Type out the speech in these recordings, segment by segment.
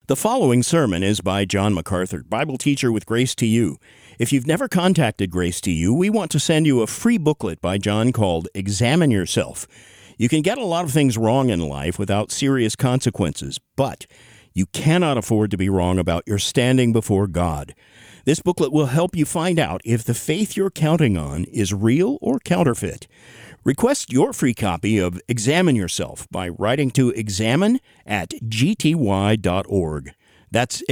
The following sermon is by John MacArthur, Bible teacher with Grace to You. If you've never contacted Grace to You, we want to send you a free booklet by John called Examine Yourself. You can get a lot of things wrong in life without serious consequences, but you cannot afford to be wrong about your standing before God. This booklet will help you find out if the faith you're counting on is real or counterfeit. Request your free copy of Examine Yourself by writing to examine@gty.org. That's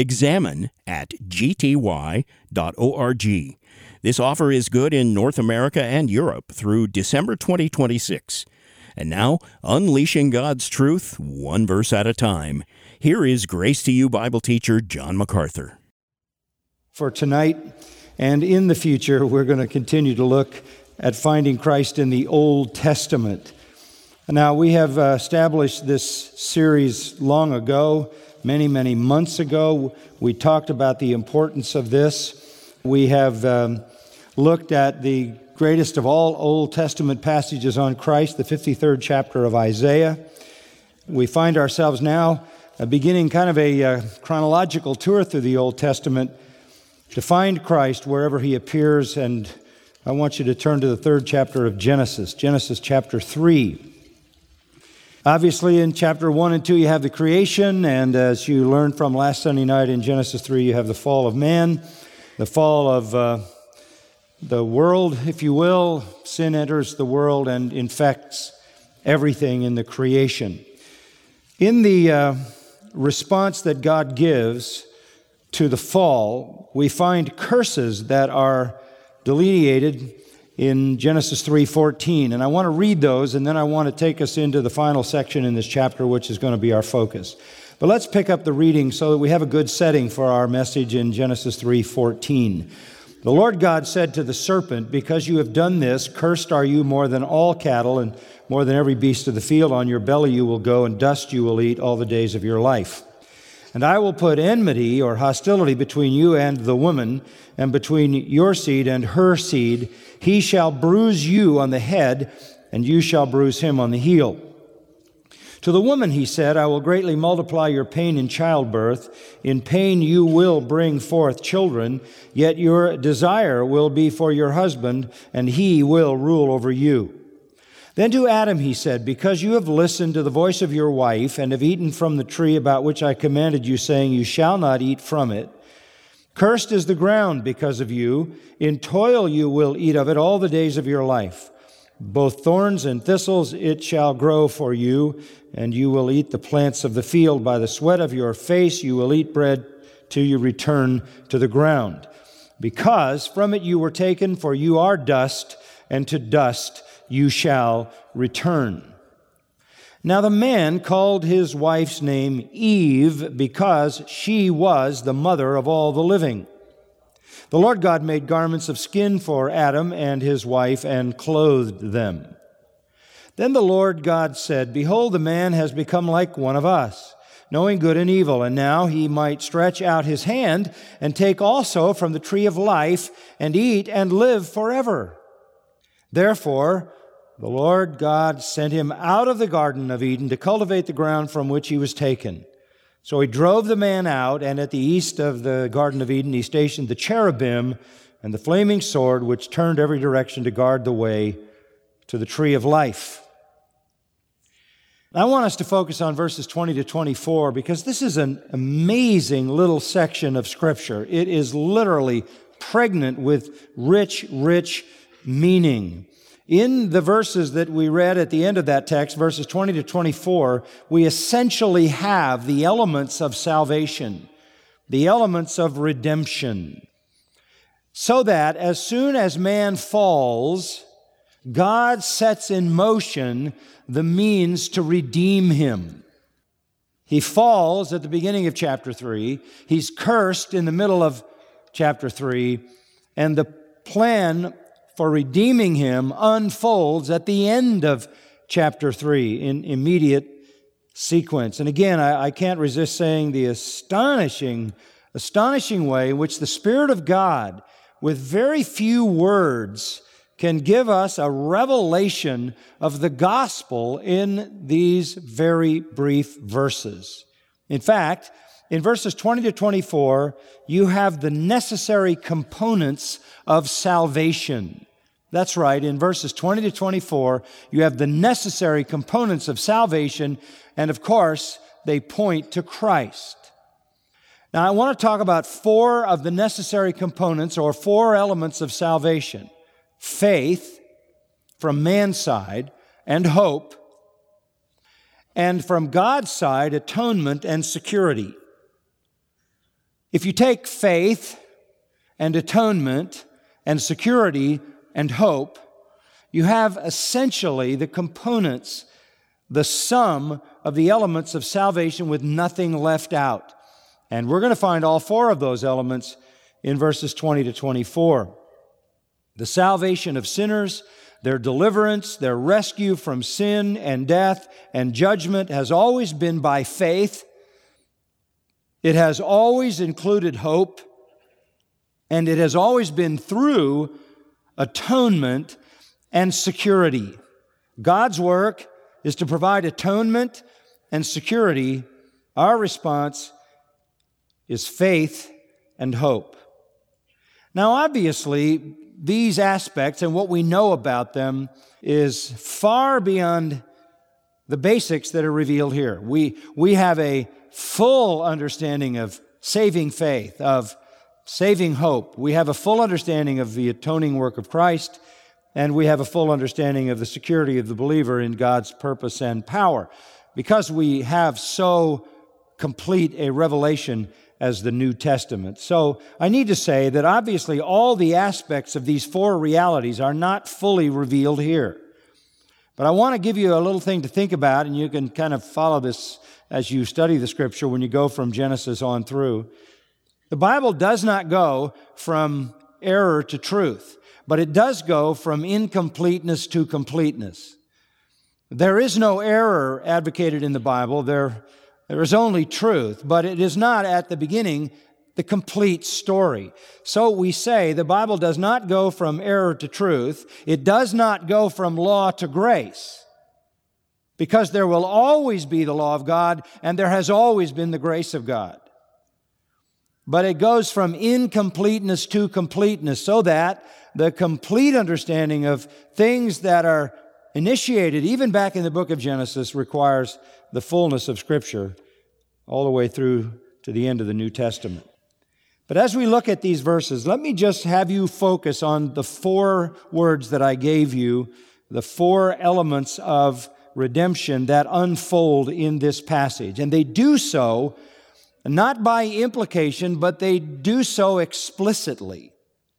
examine@gty.org. This offer is good in North America and Europe through December 2026. And now, unleashing God's truth, one verse at a time. Here is Grace to You Bible teacher John MacArthur. For tonight and in the future, we're going to continue to look at finding Christ in the Old Testament. Now, we have established this series long ago, many months ago. We talked about the importance of this. We have looked at the greatest of all Old Testament passages on Christ, the 53rd chapter of Isaiah. We find ourselves now beginning kind of a chronological tour through the Old Testament to find Christ wherever he appears, and I want you to turn to the 3rd chapter of Genesis chapter 3. Obviously, in chapter 1 and 2, you have the creation, and as you learned from last Sunday night in Genesis 3, you have the fall of man, the fall of the world, if you will. Sin enters the world and infects everything in the creation. In the response that God gives to the fall, we find curses that are delineated in Genesis 3:14. And I want to read those, and then I want to take us into the final section in this chapter, which is going to be our focus. But let's pick up the reading so that we have a good setting for our message in Genesis 3:14. The Lord God said to the serpent, "Because you have done this, cursed are you more than all cattle, and more than every beast of the field. On your belly you will go, and dust you will eat all the days of your life. And I will put enmity," or hostility, "between you and the woman, and between your seed and her seed. He shall bruise you on the head, and you shall bruise him on the heel." To the woman he said, "I will greatly multiply your pain in childbirth. In pain you will bring forth children, yet your desire will be for your husband, and he will rule over you." Then to Adam he said, "Because you have listened to the voice of your wife, and have eaten from the tree about which I commanded you, saying, 'You shall not eat from it,' cursed is the ground because of you. In toil you will eat of it all the days of your life. Both thorns and thistles it shall grow for you, and you will eat the plants of the field. By the sweat of your face you will eat bread till you return to the ground. Because from it you were taken, for you are dust, and to dust you shall return." Now the man called his wife's name Eve, because she was the mother of all the living. The Lord God made garments of skin for Adam and his wife, and clothed them. Then the Lord God said, "Behold, the man has become like one of us, knowing good and evil, and now he might stretch out his hand and take also from the tree of life, and eat and live forever." Therefore, the Lord God sent him out of the Garden of Eden to cultivate the ground from which he was taken. So he drove the man out, and at the east of the Garden of Eden he stationed the cherubim and the flaming sword, which turned every direction to guard the way to the tree of life. I want us to focus on verses 20 to 24, because this is an amazing little section of Scripture. It is literally pregnant with rich meaning. In the verses that we read at the end of that text, verses 20 to 24, we essentially have the elements of salvation, the elements of redemption, so that as soon as man falls, God sets in motion the means to redeem him. He falls at the beginning of chapter 3. He's cursed in the middle of chapter 3. And the plan for redeeming him unfolds at the end of chapter 3 in immediate sequence. And again, I can't resist saying the astonishing way in which the Spirit of God, with very few words, can give us a revelation of the gospel in these very brief verses. In fact, in verses 20 to 24, you have the necessary components of salvation. That's right, in verses 20 to 24, you have the necessary components of salvation, and of course, they point to Christ. Now, I want to talk about four of the necessary components, or four elements of salvation: faith from man's side, and hope, and from God's side, atonement and security. If you take faith and atonement and security and hope, you have essentially the components, the sum of the elements of salvation with nothing left out. And we're going to find all four of those elements in verses 20 to 24. The salvation of sinners, their deliverance, their rescue from sin and death and judgment has always been by faith. It has always included hope, and it has always been through atonement and security. God's work is to provide atonement and security. Our response is faith and hope. Now, obviously, these aspects and what we know about them is far beyond the basics that are revealed here. We have a full understanding of saving faith, of saving hope. We have a full understanding of the atoning work of Christ, and we have a full understanding of the security of the believer in God's purpose and power, because we have so complete a revelation as the New Testament. So I need to say that obviously all the aspects of these four realities are not fully revealed here. But I want to give you a little thing to think about, and you can kind of follow this as you study the Scripture when you go from Genesis on through. The Bible does not go from error to truth, but it does go from incompleteness to completeness. There is no error advocated in the Bible. There is only truth, but it is not at the beginning the complete story. So we say the Bible does not go from error to truth. It does not go from law to grace, because there will always be the law of God, and there has always been the grace of God. But it goes from incompleteness to completeness, so that the complete understanding of things that are initiated even back in the book of Genesis requires the fullness of Scripture all the way through to the end of the New Testament. But as we look at these verses, let me just have you focus on the four words that I gave you, the four elements of redemption that unfold in this passage. And they do so not by implication, but they do so explicitly.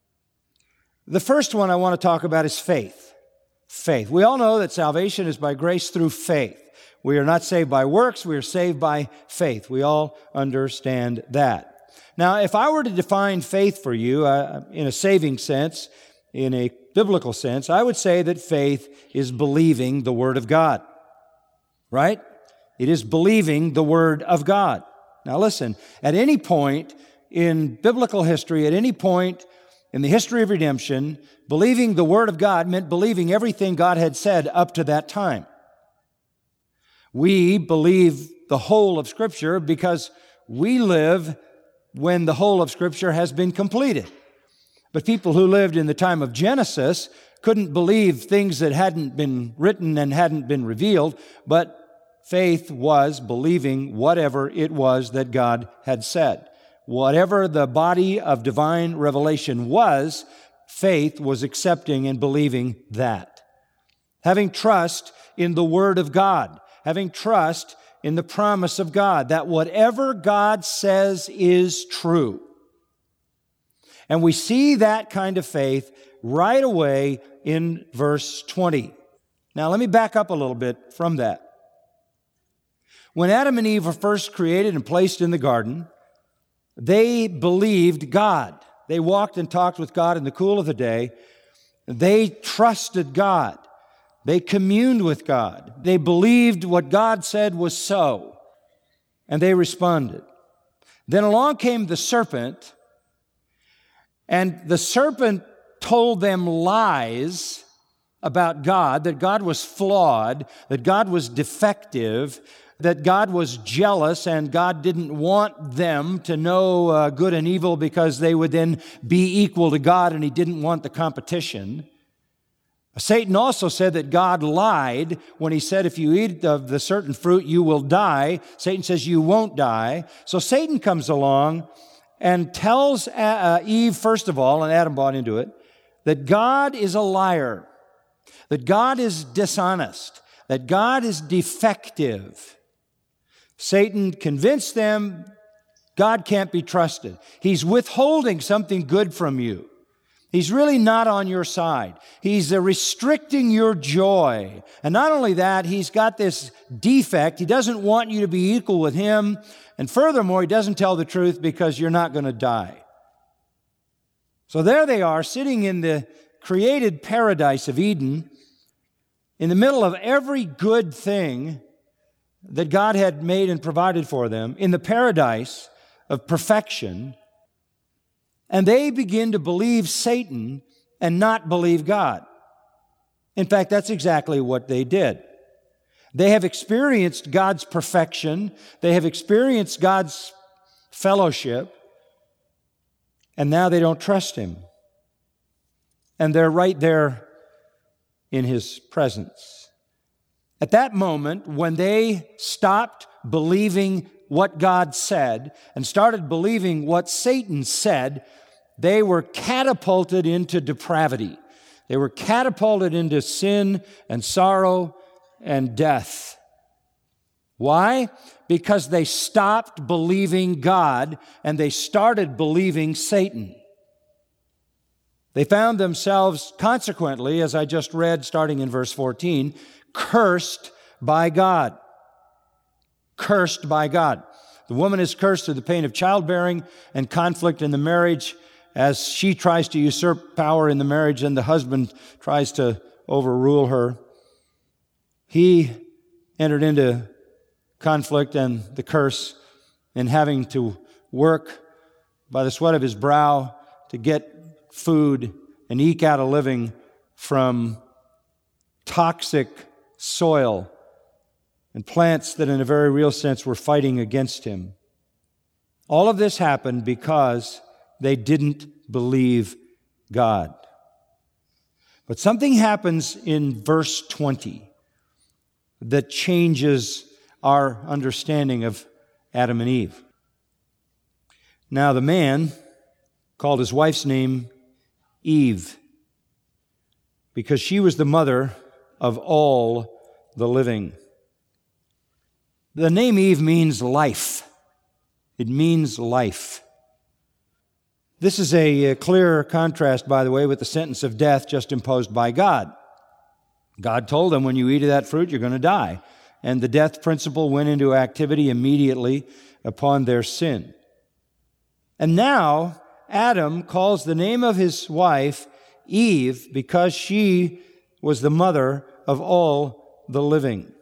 The first one I want to talk about is faith. Faith. We all know that salvation is by grace through faith. We are not saved by works, we are saved by faith. We all understand that. Now, if I were to define faith for you in a saving sense, in a biblical sense, I would say that faith is believing the Word of God. Right? It is believing the Word of God. Now listen, at any point in biblical history, at any point in the history of redemption, believing the Word of God meant believing everything God had said up to that time. We believe the whole of Scripture because we live when the whole of Scripture has been completed. But people who lived in the time of Genesis couldn't believe things that hadn't been written and hadn't been revealed, but faith was believing whatever it was that God had said. Whatever the body of divine revelation was, faith was accepting and believing that. Having trust in the Word of God, having trust in the promise of God, that whatever God says is true. And we see that kind of faith right away in verse 20. Now let me back up a little bit from that. When Adam and Eve were first created and placed in the garden, they believed God. They walked and talked with God in the cool of the day. They trusted God. They communed with God. They believed what God said was so, and they responded. Then along came the serpent, and the serpent told them lies about God, that God was flawed, that God was defective, that God was jealous and God didn't want them to know good and evil because they would then be equal to God, and He didn't want the competition. Satan also said that God lied when he said, if you eat of the certain fruit, you will die. Satan says you won't die. So Satan comes along and tells Eve, first of all, and Adam bought into it, that God is a liar, that God is dishonest, that God is defective. Satan convinced them God can't be trusted. He's withholding something good from you. He's really not on your side. He's restricting your joy. And not only that, he's got this defect. He doesn't want you to be equal with him. And furthermore, he doesn't tell the truth because you're not going to die. So there they are, sitting in the created paradise of Eden, in the middle of every good thing that God had made and provided for them, in the paradise of perfection. And they begin to believe Satan and not believe God. In fact, that's exactly what they did. They have experienced God's perfection. They have experienced God's fellowship. And now they don't trust Him. And they're right there in His presence. At that moment, when they stopped believing what God said and started believing what Satan said, they were catapulted into depravity. They were catapulted into sin and sorrow and death. Why? Because they stopped believing God and they started believing Satan. They found themselves, consequently, as I just read, starting in verse 14, cursed by God. Cursed by God. The woman is cursed through the pain of childbearing and conflict in the marriage as she tries to usurp power in the marriage and the husband tries to overrule her. He entered into conflict and the curse in having to work by the sweat of his brow to get food and eke out a living from toxic soil and plants that in a very real sense were fighting against him. All of this happened because they didn't believe God. But something happens in verse 20 that changes our understanding of Adam and Eve. Now the man called his wife's name Eve because she was the mother of all the living. The name Eve means life. It means life. This is a clear contrast, by the way, with the sentence of death just imposed by God. God told them, when you eat of that fruit, you're going to die. And the death principle went into activity immediately upon their sin. And now, Adam calls the name of his wife Eve because she was the mother of all the living.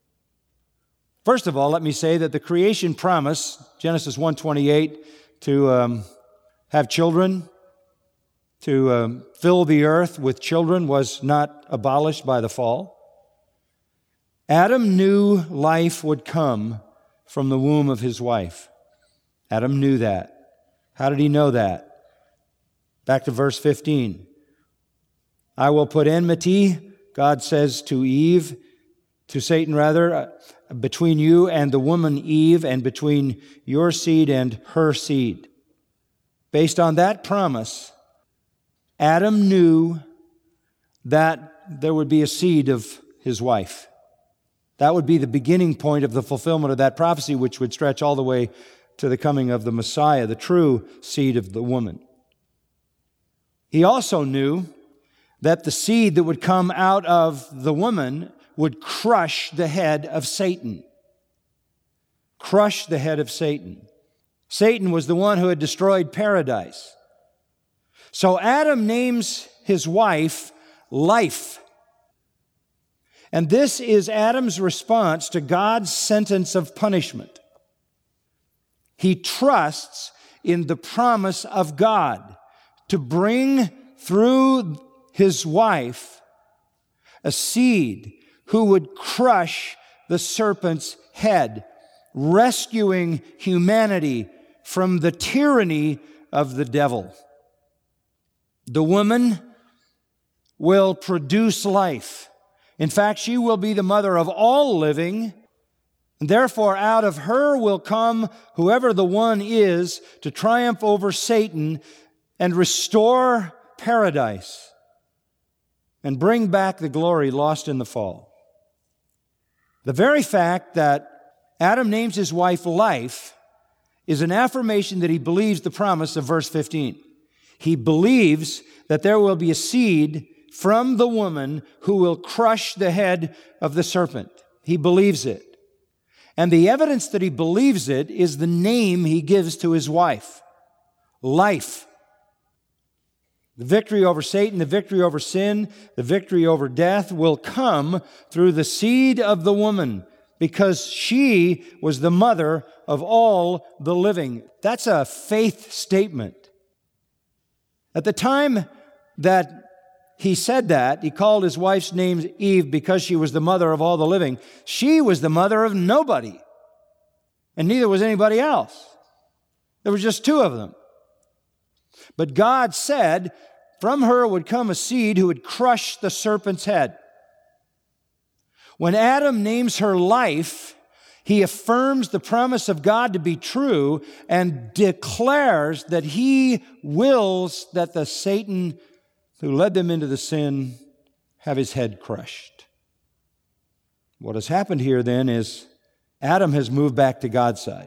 First of all, let me say that the creation promise, Genesis 1:28, to have children, to fill the earth with children, was not abolished by the fall. Adam knew life would come from the womb of his wife. Adam knew that. How did he know that? Back to verse 15. I will put enmity, God says to Eve, to Satan rather, between you and the woman Eve, and between your seed and her seed. Based on that promise, Adam knew that there would be a seed of his wife. That would be the beginning point of the fulfillment of that prophecy, which would stretch all the way to the coming of the Messiah, the true seed of the woman. He also knew that the seed that would come out of the woman would crush the head of Satan. Crush the head of Satan. Satan was the one who had destroyed paradise. So Adam names his wife Life. And this is Adam's response to God's sentence of punishment. He trusts in the promise of God to bring through his wife a seed who would crush the serpent's head, rescuing humanity from the tyranny of the devil. The woman will produce life. In fact, she will be the mother of all living. And therefore, out of her will come whoever the one is to triumph over Satan and restore paradise and bring back the glory lost in the fall. The very fact that Adam names his wife Life is an affirmation that he believes the promise of verse 15. He believes that there will be a seed from the woman who will crush the head of the serpent. He believes it. And the evidence that he believes it is the name he gives to his wife, Life. The victory over Satan, the victory over sin, the victory over death will come through the seed of the woman, because she was the mother of all the living. That's a faith statement. At the time that he said that, he called his wife's name Eve because she was the mother of all the living. She was the mother of nobody, and neither was anybody else. There were just two of them. But God said, from her would come a seed who would crush the serpent's head. When Adam names her Life, he affirms the promise of God to be true and declares that he wills that the Satan who led them into the sin have his head crushed. What has happened here then is Adam has moved back to God's side.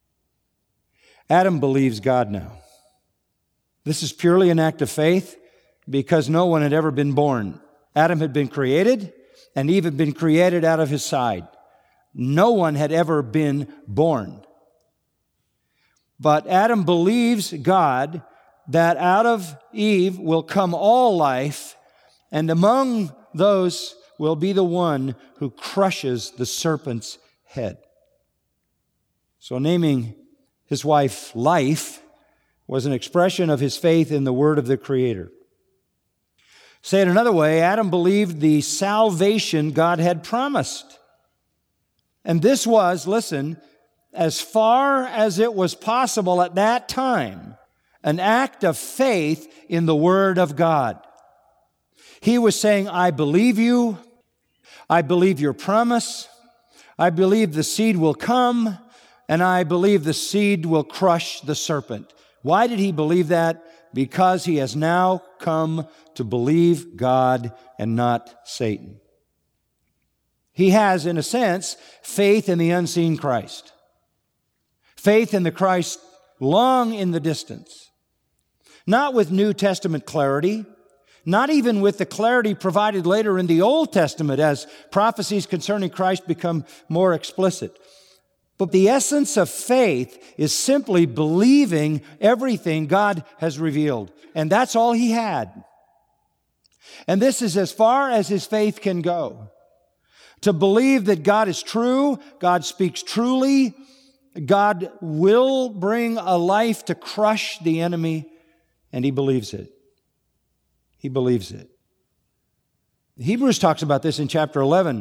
Adam believes God now. This is purely an act of faith because no one had ever been born. Adam had been created, and Eve had been created out of his side. No one had ever been born. But Adam believes God that out of Eve will come all life, and among those will be the one who crushes the serpent's head. So naming his wife Life was an expression of his faith in the word of the Creator. Say it another way, Adam believed the salvation God had promised. And this was, listen, as far as it was possible at that time, an act of faith in the Word of God. He was saying, I believe you. I believe your promise. I believe the seed will come, and I believe the seed will crush the serpent. Why did he believe that? Because he has now come to believe God and not Satan. He has, in a sense, faith in the unseen Christ. Faith in the Christ long in the distance. Not with New Testament clarity, not even with the clarity provided later in the Old Testament as prophecies concerning Christ become more explicit. But the essence of faith is simply believing everything God has revealed. And that's all he had. And this is as far as his faith can go. To believe that God is true, God speaks truly, God will bring a life to crush the enemy, and he believes it. He believes it. Hebrews talks about this in chapter 11.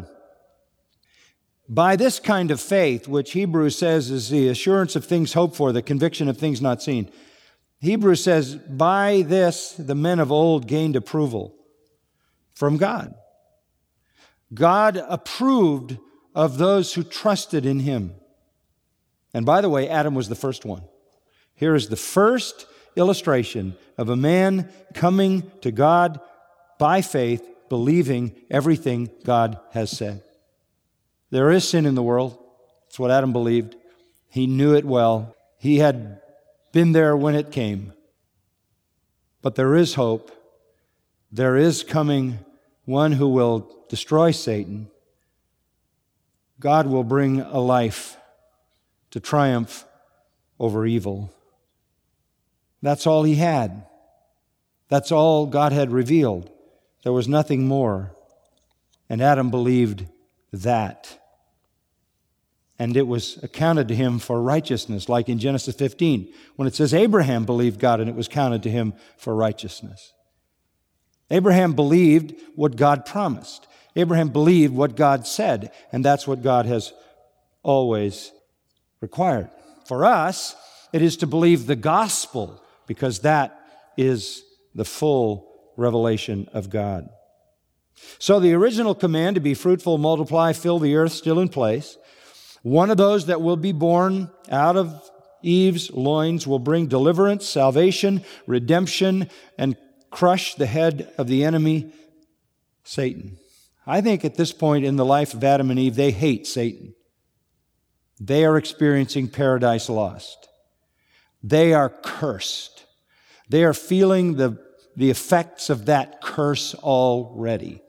By this kind of faith, which Hebrews says is the assurance of things hoped for, the conviction of things not seen. Hebrews says, by this the men of old gained approval from God. God approved of those who trusted in him. And by the way, Adam was the first one. Here is the first illustration of a man coming to God by faith, believing everything God has said. There is sin in the world. That's what Adam believed. He knew it well. He had been there when it came. But there is hope. There is coming one who will destroy Satan. God will bring a life to triumph over evil. That's all he had. That's all God had revealed. There was nothing more. And Adam believed that. And it was accounted to him for righteousness, like in Genesis 15, when it says Abraham believed God and it was counted to him for righteousness. Abraham believed what God promised. Abraham believed what God said, and that's what God has always required. For us, it is to believe the gospel, because that is the full revelation of God. So the original command to be fruitful, multiply, fill the earth, still in place. One of those that will be born out of Eve's loins will bring deliverance, salvation, redemption, and crush the head of the enemy, Satan. I think at this point in the life of Adam and Eve, they hate Satan. They are experiencing paradise lost. They are cursed. They are feeling the effects of that curse already.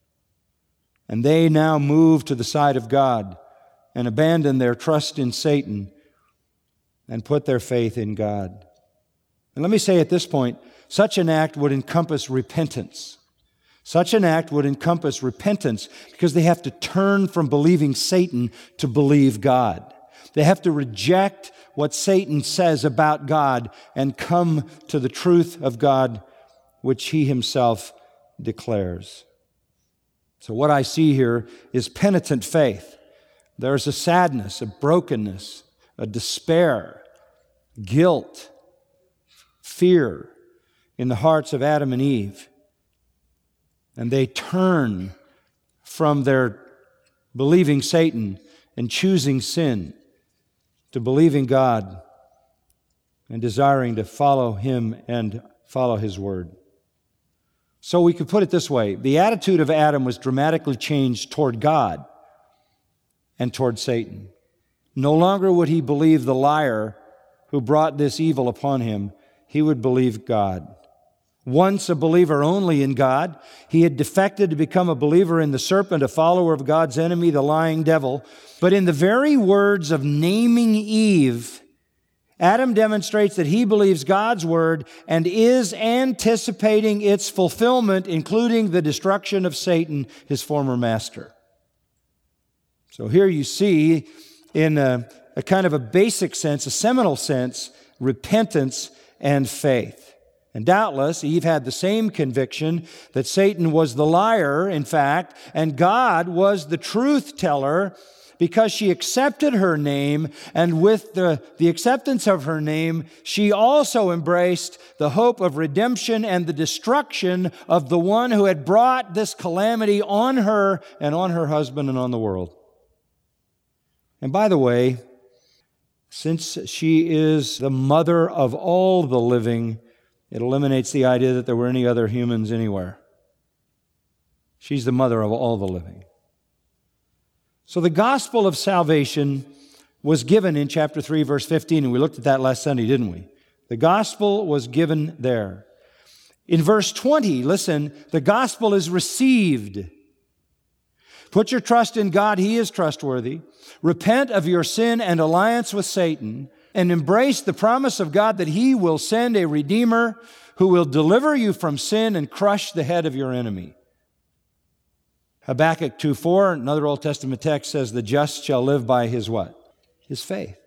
And they now move to the side of God and abandon their trust in Satan and put their faith in God. And let me say at this point, such an act would encompass repentance. Such an act would encompass repentance because they have to turn from believing Satan to believe God. They have to reject what Satan says about God and come to the truth of God, which he himself declares. So what I see here is penitent faith. There's a sadness, a brokenness, a despair, guilt, fear in the hearts of Adam and Eve. And they turn from their believing Satan and choosing sin to believing God and desiring to follow Him and follow His Word. So we could put it this way. The attitude of Adam was dramatically changed toward God and toward Satan. No longer would he believe the liar who brought this evil upon him. He would believe God. Once a believer only in God, he had defected to become a believer in the serpent, a follower of God's enemy, the lying devil. But in the very words of naming Eve, Adam demonstrates that he believes God's word and is anticipating its fulfillment, including the destruction of Satan, his former master. So here you see, in a kind of a basic sense, a seminal sense, repentance and faith. And doubtless, Eve had the same conviction that Satan was the liar, in fact, and God was the truth teller, because she accepted her name, and with the acceptance of her name, she also embraced the hope of redemption and the destruction of the one who had brought this calamity on her and on her husband and on the world. And by the way, since she is the mother of all the living, it eliminates the idea that there were any other humans anywhere. She's the mother of all the living. So the gospel of salvation was given in chapter 3, verse 15, and we looked at that last Sunday, didn't we? The gospel was given there. In verse 20, listen, the gospel is received. Put your trust in God, He is trustworthy. Repent of your sin and alliance with Satan, and embrace the promise of God that He will send a Redeemer who will deliver you from sin and crush the head of your enemy. Habakkuk 2:4, another Old Testament text, says, the just shall live by his what? His faith.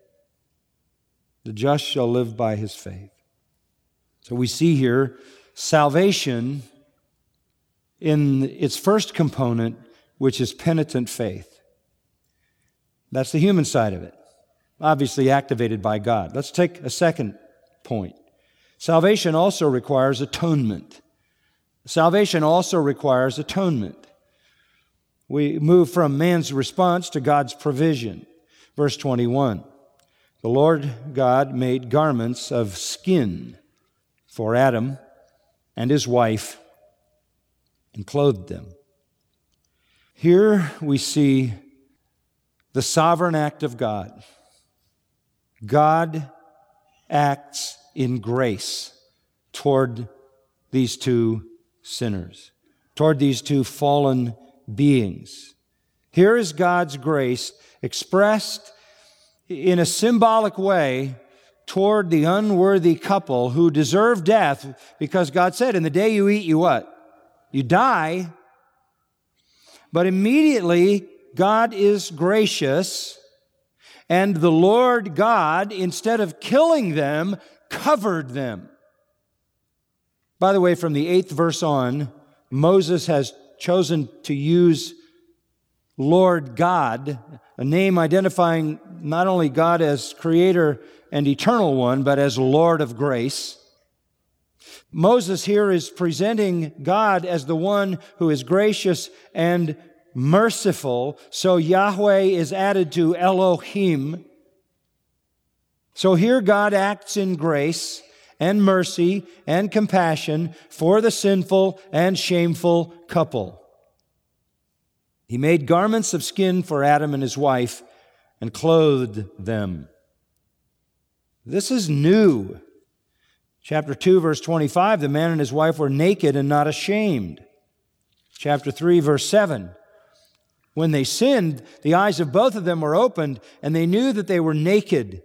The just shall live by his faith. So we see here salvation in its first component, which is penitent faith. That's the human side of it, obviously activated by God. Let's take a second point. Salvation also requires atonement. Salvation also requires atonement. We move from man's response to God's provision. Verse 21, the Lord God made garments of skin for Adam and his wife and clothed them. Here we see the sovereign act of God. God acts in grace toward these two sinners, toward these two fallen beings. Here is God's grace expressed in a symbolic way toward the unworthy couple who deserve death, because God said, in the day you eat, you what? You die. But immediately, God is gracious, and the Lord God, instead of killing them, covered them. By the way, from the 8th verse on, Moses has chosen to use Lord God, a name identifying not only God as Creator and Eternal One, but as Lord of grace. Moses here is presenting God as the one who is gracious and merciful. So Yahweh is added to Elohim. So here God acts in grace and mercy and compassion for the sinful and shameful couple. He made garments of skin for Adam and his wife and clothed them. This is new. Chapter 2, verse 25, the man and his wife were naked and not ashamed. Chapter 3, verse 7, when they sinned, the eyes of both of them were opened, and they knew that they were naked.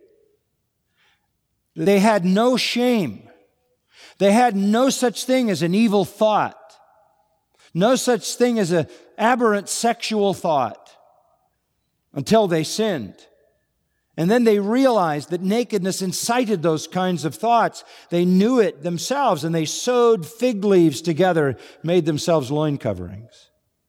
They had no shame. They had no such thing as an evil thought, no such thing as an aberrant sexual thought until they sinned. And then they realized that nakedness incited those kinds of thoughts. They knew it themselves, and they sewed fig leaves together, made themselves loin coverings.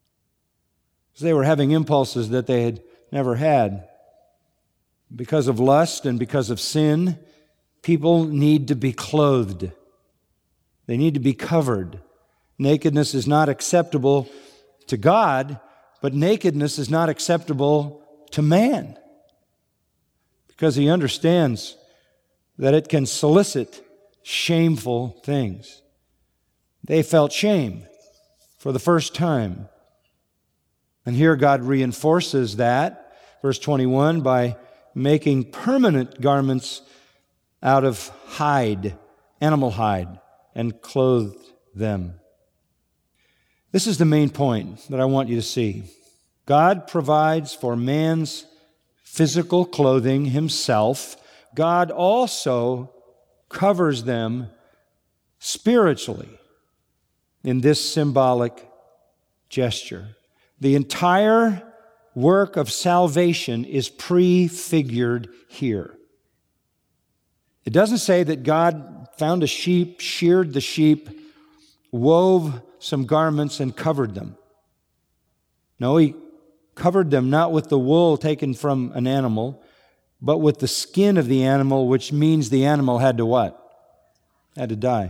They were having impulses that they had never had. Because of lust and because of sin, people need to be clothed. They need to be covered. Nakedness is not acceptable to God, but nakedness is not acceptable to man, because he understands that it can solicit shameful things. They felt shame for the first time. And here God reinforces that, verse 21, by making permanent garments out of hide, animal hide, and clothed them. This is the main point that I want you to see. God provides for man's physical clothing himself. God also covers them spiritually in this symbolic gesture. The entire work of salvation is prefigured here. It doesn't say that God found a sheep, sheared the sheep, wove some garments, and covered them. No, He covered them not with the wool taken from an animal, but with the skin of the animal, which means the animal had to what? Had to die.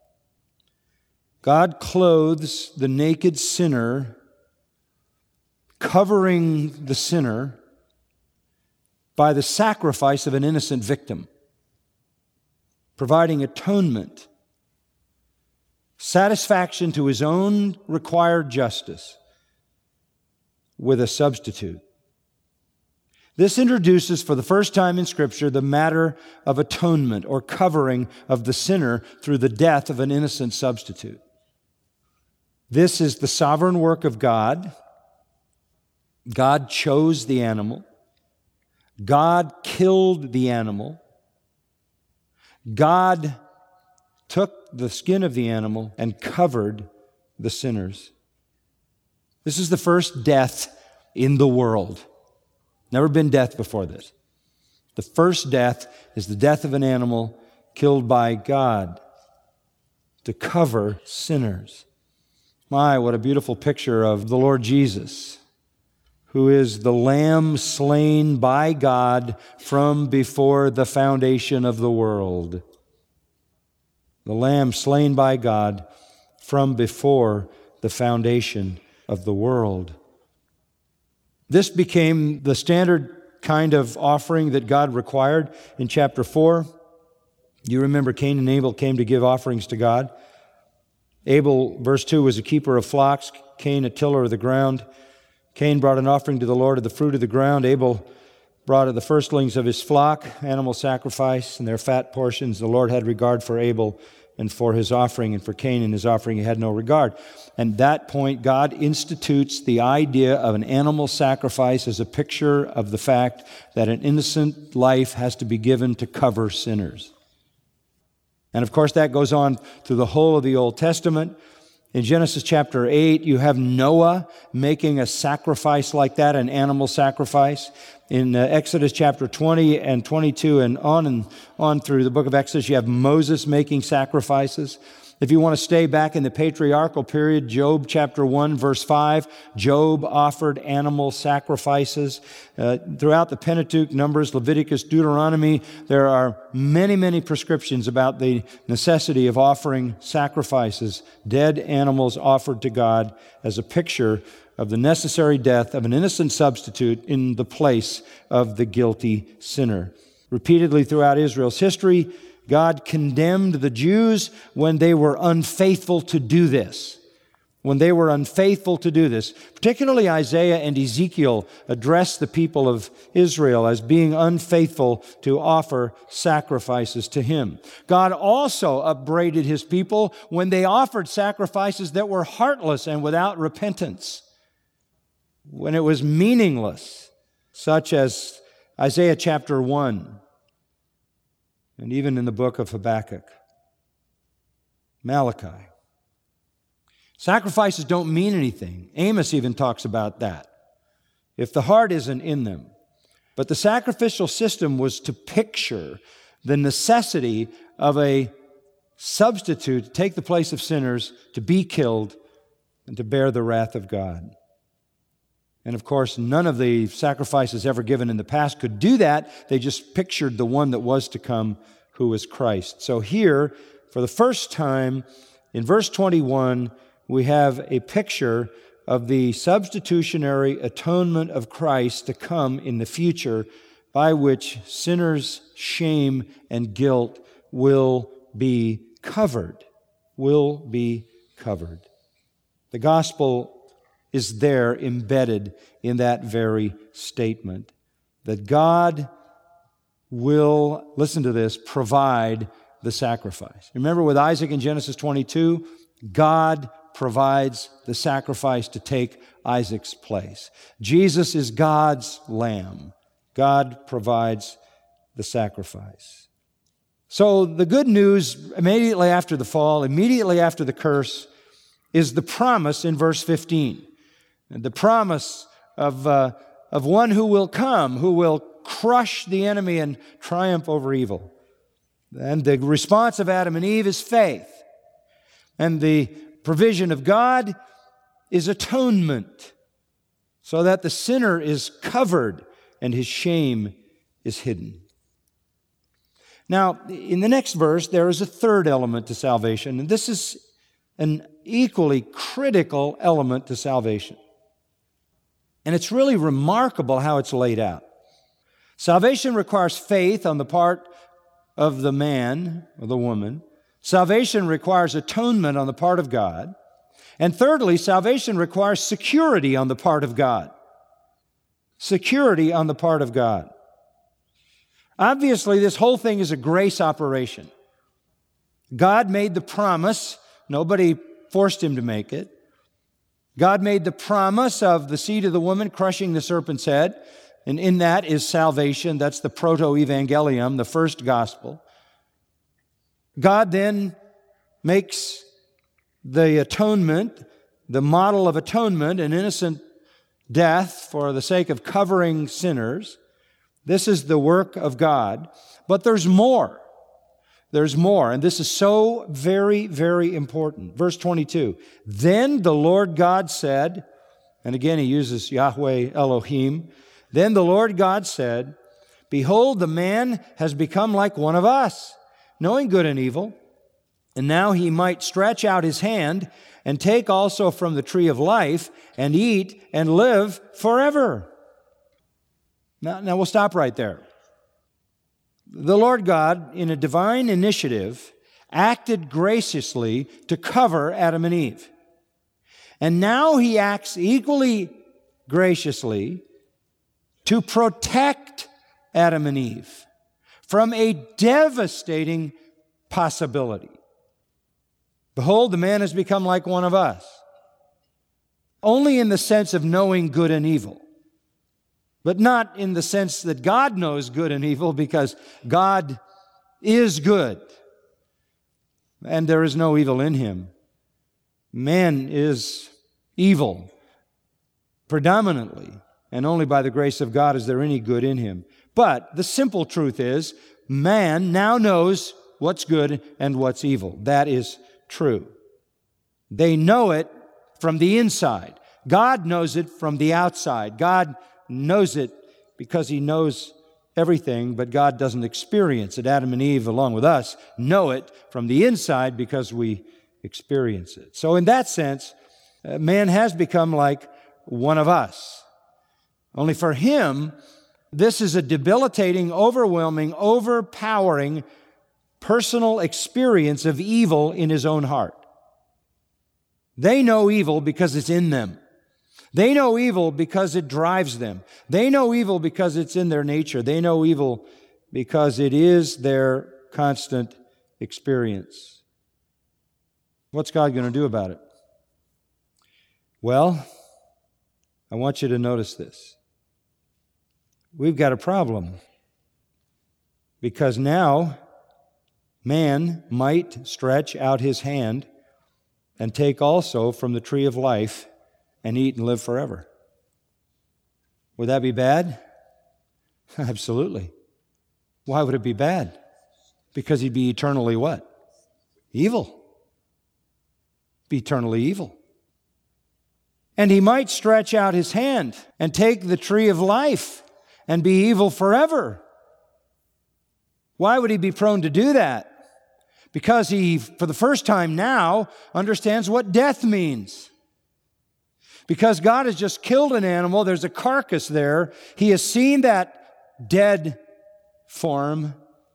God clothes the naked sinner, covering the sinner by the sacrifice of an innocent victim, providing atonement, satisfaction to His own required justice with a substitute. This introduces for the first time in Scripture the matter of atonement or covering of the sinner through the death of an innocent substitute. This is the sovereign work of God. God chose the animal. God killed the animal. God took the skin of the animal and covered the sinners. This is the first death in the world. Never been death before this. The first death is the death of an animal killed by God to cover sinners. My, what a beautiful picture of the Lord Jesus, who is the Lamb slain by God from before the foundation of the world. The Lamb slain by God from before the foundation of the world. This became the standard kind of offering that God required in chapter 4. You remember Cain and Abel came to give offerings to God. Abel, verse 2, was a keeper of flocks, Cain a tiller of the ground. Cain brought an offering to the Lord of the fruit of the ground. Abel brought of the firstlings of his flock, animal sacrifice, and their fat portions. The Lord had regard for Abel and for his offering, and for Cain and his offering he had no regard. And at that point, God institutes the idea of an animal sacrifice as a picture of the fact that an innocent life has to be given to cover sinners. And of course, that goes on through the whole of the Old Testament. In Genesis chapter 8, you have Noah making a sacrifice like that, an animal sacrifice. In Exodus chapter 20 and 22 and on through the book of Exodus, you have Moses making sacrifices. If you want to stay back in the patriarchal period, Job chapter 1, verse 5, Job offered animal sacrifices. Throughout the Pentateuch, Numbers, Leviticus, Deuteronomy, there are many, many prescriptions about the necessity of offering sacrifices, dead animals offered to God as a picture of the necessary death of an innocent substitute in the place of the guilty sinner. Repeatedly throughout Israel's history, God condemned the Jews when they were unfaithful to do this. When they were unfaithful to do this. Particularly Isaiah and Ezekiel addressed the people of Israel as being unfaithful to offer sacrifices to Him. God also upbraided His people when they offered sacrifices that were heartless and without repentance. When it was meaningless, such as Isaiah chapter 1. And even in the book of Habakkuk, Malachi. Sacrifices don't mean anything. Amos even talks about that, if the heart isn't in them. But the sacrificial system was to picture the necessity of a substitute to take the place of sinners, to be killed, and to bear the wrath of God. And of course, none of the sacrifices ever given in the past could do that. They just pictured the one that was to come, who was Christ. So here, for the first time, in verse 21, we have a picture of the substitutionary atonement of Christ to come in the future, by which sinners' shame and guilt will be covered. Will be covered. The gospel is there embedded in that very statement, that God will, listen to this, provide the sacrifice. Remember with Isaac in Genesis 22, God provides the sacrifice to take Isaac's place. Jesus is God's lamb. God provides the sacrifice. So the good news immediately after the fall, immediately after the curse, is the promise in verse 15. The promise of one who will come, who will crush the enemy and triumph over evil. And the response of Adam and Eve is faith. And the provision of God is atonement, so that the sinner is covered and his shame is hidden. Now, in the next verse, there is a third element to salvation, and this is an equally critical element to salvation. And it's really remarkable how it's laid out. Salvation requires faith on the part of the man or the woman. Salvation requires atonement on the part of God. And thirdly, salvation requires security on the part of God. Security on the part of God. Obviously, this whole thing is a grace operation. God made the promise. Nobody forced Him to make it. God made the promise of the seed of the woman crushing the serpent's head, and in that is salvation. That's the proto-evangelium, the first gospel. God then makes the atonement, the model of atonement, an innocent death for the sake of covering sinners. This is the work of God. But there's more. There's more, and this is so very, very important. Verse 22, then the Lord God said, and again he uses Yahweh Elohim, then the Lord God said, behold, the man has become like one of us, knowing good and evil, and now he might stretch out his hand and take also from the tree of life and eat and live forever. Now we'll stop right there. The Lord God, in a divine initiative, acted graciously to cover Adam and Eve. And now He acts equally graciously to protect Adam and Eve from a devastating possibility. Behold, the man has become like one of us, only in the sense of knowing good and evil. But not in the sense that God knows good and evil, because God is good and there is no evil in Him. Man is evil predominantly, and only by the grace of God is there any good in him. But the simple truth is, man now knows what's good and what's evil. That is true. They know it from the inside. God knows it from the outside. God knows it because He knows everything, but God doesn't experience it. Adam and Eve, along with us, know it from the inside because we experience it. So in that sense, man has become like one of us. Only for him, this is a debilitating, overwhelming, overpowering personal experience of evil in his own heart. They know evil because it's in them. They know evil because it drives them. They know evil because it's in their nature. They know evil because it is their constant experience. What's God going to do about it? Well, I want you to notice this. We've got a problem because now man might stretch out his hand and take also from the tree of life and eat and live forever. Would that be bad? Absolutely. Why would it be bad? Because he'd be eternally what? Evil. Be eternally evil. And he might stretch out his hand and take the tree of life and be evil forever. Why would he be prone to do that? Because he, for the first time now, understands what death means. Because God has just killed an animal, there's a carcass there. He has seen that dead form.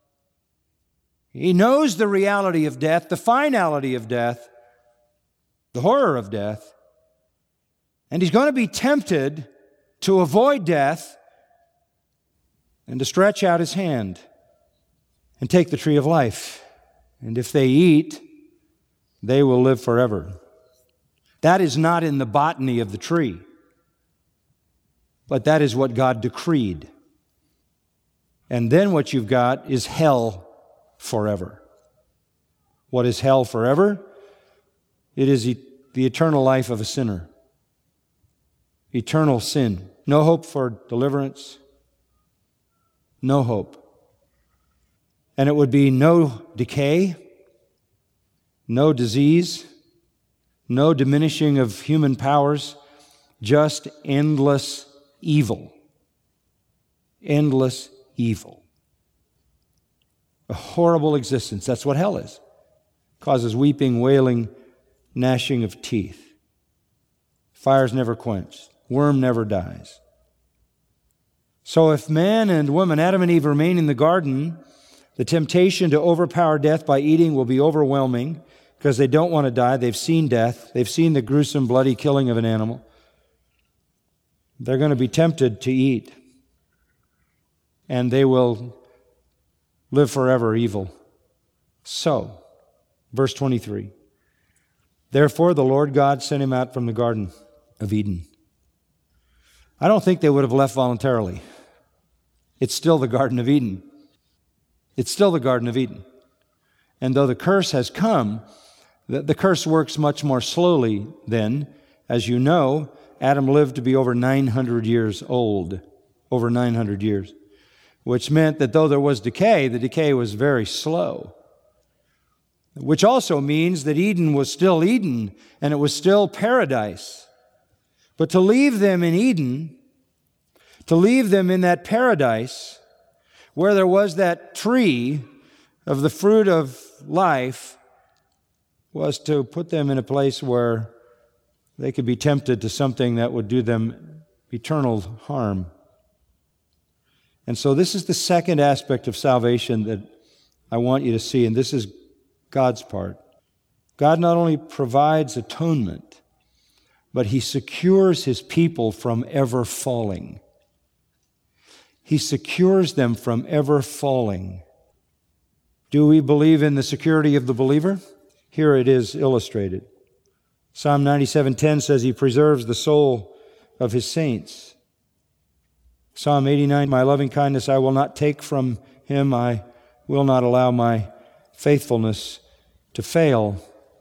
He knows the reality of death, the finality of death, the horror of death. And he's going to be tempted to avoid death and to stretch out his hand and take the tree of life. And if they eat, they will live forever. That is not in the botany of the tree, but that is what God decreed. And then what you've got is hell forever. What is hell forever? It is the eternal life of a sinner. Eternal sin. No hope for deliverance. No hope. And it would be no decay, no disease, no diminishing of human powers, just endless evil. Endless evil. A horrible existence. That's what hell is. Causes weeping, wailing, gnashing of teeth. Fire's never quenched. Worm never dies. So if man and woman, Adam and Eve, remain in the garden, the temptation to overpower death by eating will be overwhelming because they don't want to die. They've seen death. They've seen the gruesome, bloody killing of an animal. They're going to be tempted to eat, and they will live forever evil. So, verse 23, therefore the Lord God sent him out from the Garden of Eden. I don't think they would have left voluntarily. It's still the Garden of Eden. It's still the Garden of Eden. And though the curse has come, the curse works much more slowly then. As you know, Adam lived to be over 900 years old. Over 900 years. Which meant that though there was decay, the decay was very slow. Which also means that Eden was still Eden, and it was still paradise. But to leave them in Eden, to leave them in that paradise, where there was that tree of the fruit of life, was to put them in a place where they could be tempted to something that would do them eternal harm. And so this is the second aspect of salvation that I want you to see, and this is God's part. God not only provides atonement, but He secures His people from ever falling. He secures them from ever falling. Do we believe in the security of the believer? Here it is illustrated. Psalm 97:10 says He preserves the soul of His saints. Psalm 89, my loving kindness I will not take from Him. I will not allow my faithfulness to fail.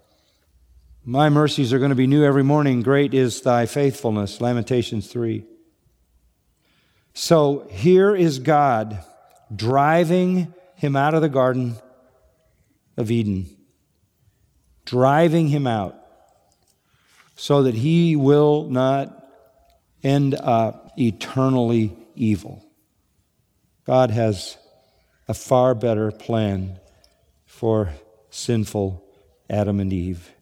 My mercies are going to be new every morning. Great is thy faithfulness. Lamentations 3. So here is God driving him out of the Garden of Eden. driving him out so that he will not end up eternally evil. God has a far better plan for sinful Adam and Eve.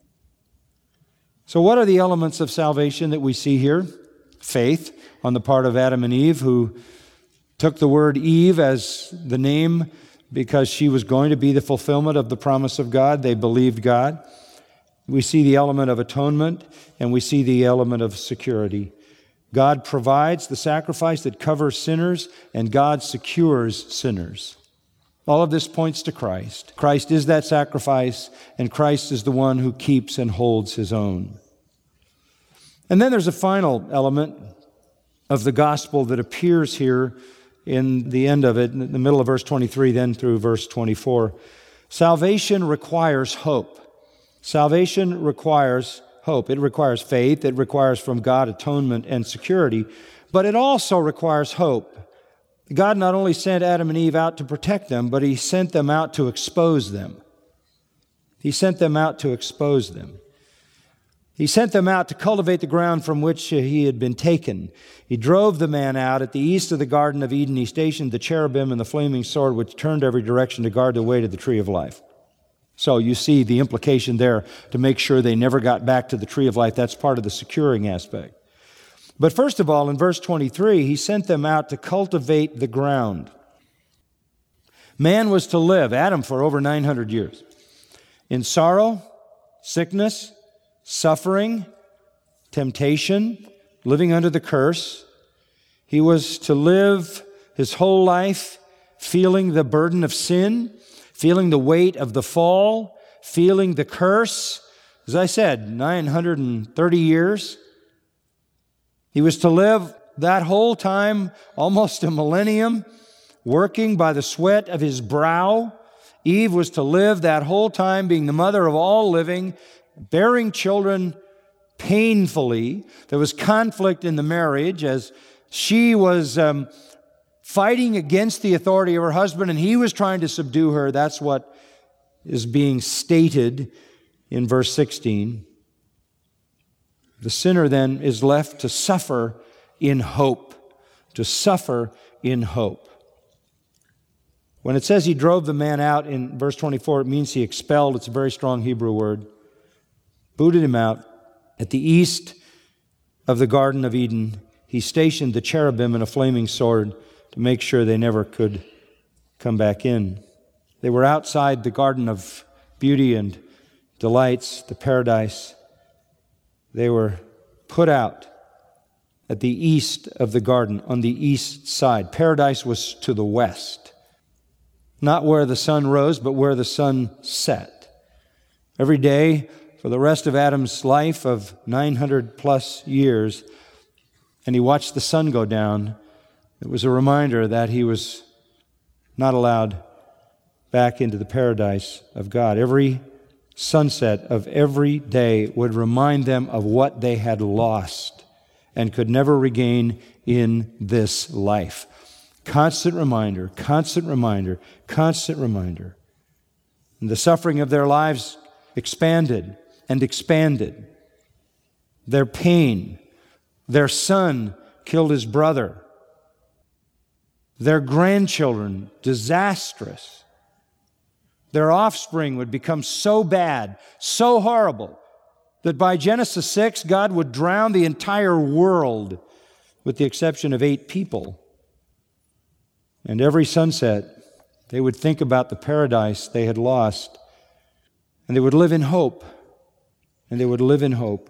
So what are the elements of salvation that we see here? Faith on the part of Adam and Eve, who took the word Eve as the name because she was going to be the fulfillment of the promise of God. They believed God. We see the element of atonement, and we see the element of security. God provides the sacrifice that covers sinners, and God secures sinners. All of this points to Christ. Christ is that sacrifice, and Christ is the one who keeps and holds his own. And then there's a final element of the gospel that appears here in the end of it, in the middle of verse 23, then through verse 24. Salvation requires hope. Salvation requires hope. It requires faith. It requires from God atonement and security. But it also requires hope. God not only sent Adam and Eve out to protect them, but he sent them out to expose them. He sent them out to expose them. He sent them out to cultivate the ground from which he had been taken. He drove the man out at the east of the Garden of Eden. He stationed the cherubim and the flaming sword, which turned every direction to guard the way to the tree of life. So you see the implication there to make sure they never got back to the tree of life. That's part of the securing aspect. But first of all, in verse 23, he sent them out to cultivate the ground. Man was to live, Adam, for over 900 years, in sorrow, sickness, suffering, temptation, living under the curse. He was to live his whole life feeling the burden of sin, feeling the weight of the fall, feeling the curse. As I said, 930 years. He was to live that whole time, almost a millennium, working by the sweat of his brow. Eve was to live that whole time, being the mother of all living, bearing children painfully. There was conflict in the marriage as she was fighting against the authority of her husband, and he was trying to subdue her. That's what is being stated in verse 16. The sinner then is left to suffer in hope, to suffer in hope. When it says he drove the man out in verse 24, it means he expelled. It's a very strong Hebrew word. Booted him out. At the east of the Garden of Eden, he stationed the cherubim and a flaming sword to make sure they never could come back in. They were outside the garden of beauty and delights, the paradise. They were put out at the east of the garden, on the east side. Paradise was to the west, not where the sun rose, but where the sun set. Every day, for the rest of Adam's life of 900 plus years, and he watched the sun go down, it was a reminder that he was not allowed back into the paradise of God. Every sunset of every day would remind them of what they had lost and could never regain in this life. Constant reminder, constant reminder, constant reminder. And the suffering of their lives expanded and expanded. Their pain, their son killed his brother. Their grandchildren, disastrous. Their offspring would become so bad, so horrible, that by Genesis 6, God would drown the entire world with the exception of 8 people. And every sunset, they would think about the paradise they had lost, and they would live in hope, and they would live in hope.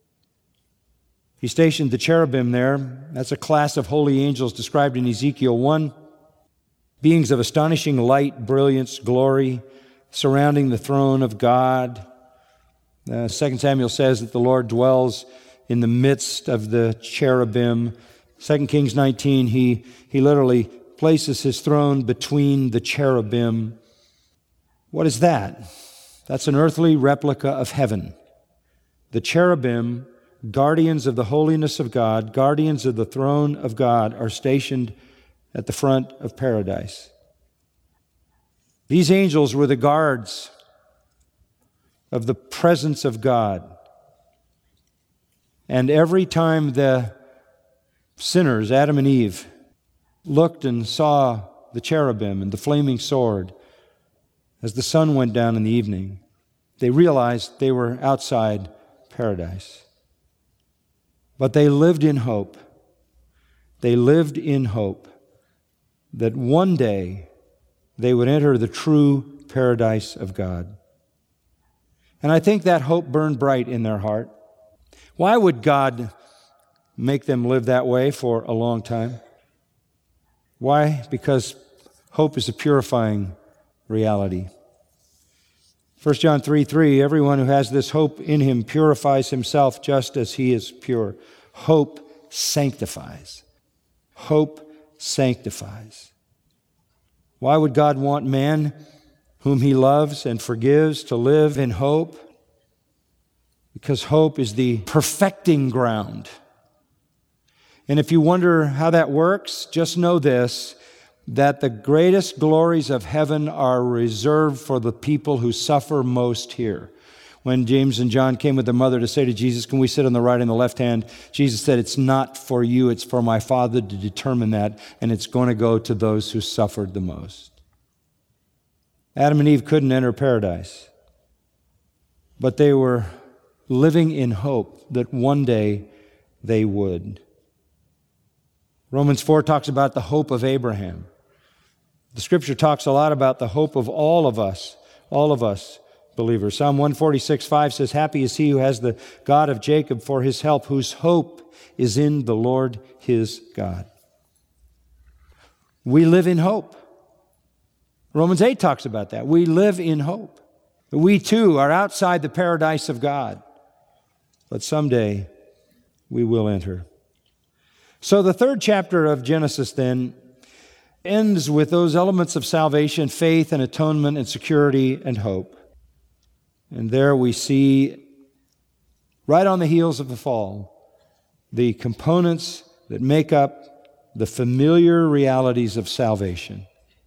He stationed the cherubim there. That's a class of holy angels described in Ezekiel 1. Beings of astonishing light, brilliance, glory, surrounding the throne of God. 2 Samuel says that the Lord dwells in the midst of the cherubim. 2 Kings 19, he literally places his throne between the cherubim. What is that? That's an earthly replica of heaven. The cherubim, guardians of the holiness of God, guardians of the throne of God, are stationed at the front of paradise. These angels were the guards of the presence of God. And every time the sinners, Adam and Eve, looked and saw the cherubim and the flaming sword as the sun went down in the evening, they realized they were outside paradise. But they lived in hope. They lived in hope that one day they would enter the true paradise of God. And I think that hope burned bright in their heart. Why would God make them live that way for a long time? Why? Because hope is a purifying reality. 1 John 3:3, everyone who has this hope in him purifies himself just as he is pure. Hope sanctifies. Hope sanctifies. Why would God want man, whom he loves and forgives, to live in hope? Because hope is the perfecting ground. And if you wonder how that works, just know this, that the greatest glories of heaven are reserved for the people who suffer most here. When James and John came with their mother to say to Jesus, can we sit on the right and the left hand? Jesus said, it's not for you, it's for my Father to determine that, and it's going to go to those who suffered the most. Adam and Eve couldn't enter paradise, but they were living in hope that one day they would. Romans 4 talks about the hope of Abraham. The Scripture talks a lot about the hope of all of us believers. Psalm 146:5 says, happy is he who has the God of Jacob for his help, whose hope is in the Lord his God. We live in hope. Romans 8 talks about that. We live in hope. We too are outside the paradise of God. But someday we will enter. So the third chapter of Genesis then ends with those elements of salvation, faith and atonement and security and hope. And there we see, right on the heels of the fall, the components that make up the familiar realities of salvation.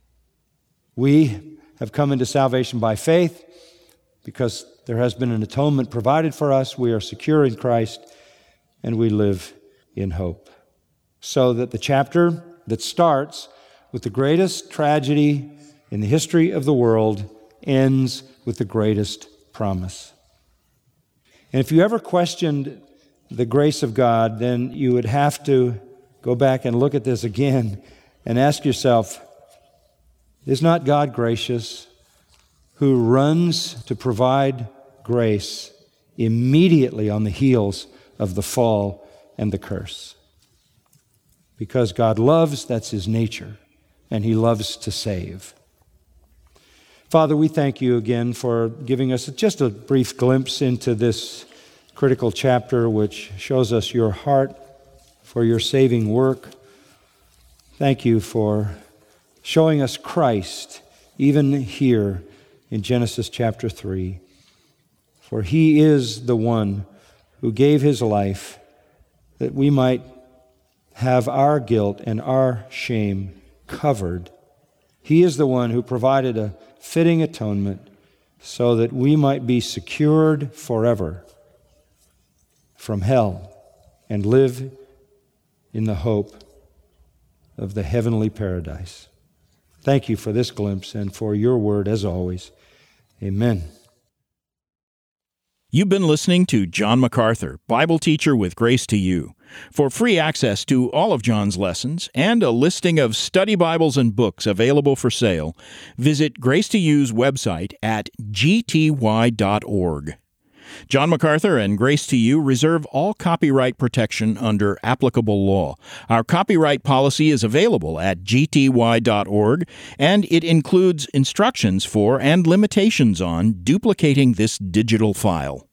We have come into salvation by faith because there has been an atonement provided for us. We are secure in Christ, and we live in hope. So that the chapter that starts with the greatest tragedy in the history of the world ends with the greatest promise. And if you ever questioned the grace of God, then you would have to go back and look at this again and ask yourself, is not God gracious, who runs to provide grace immediately on the heels of the fall and the curse? Because God loves, that's His nature, and He loves to save. Father, we thank you again for giving us just a brief glimpse into this critical chapter which shows us your heart for your saving work. Thank you for showing us Christ even here in Genesis chapter 3. For He is the one who gave His life that we might have our guilt and our shame covered. He is the one who provided a fitting atonement so that we might be secured forever from hell and live in the hope of the heavenly paradise. Thank you for this glimpse and for your word as always. Amen. You've been listening to John MacArthur, Bible teacher with Grace to You. For free access to all of John's lessons and a listing of study Bibles and books available for sale, visit Grace to You's website at gty.org. John MacArthur and Grace to You reserve all copyright protection under applicable law. Our copyright policy is available at gty.org, and it includes instructions for and limitations on duplicating this digital file.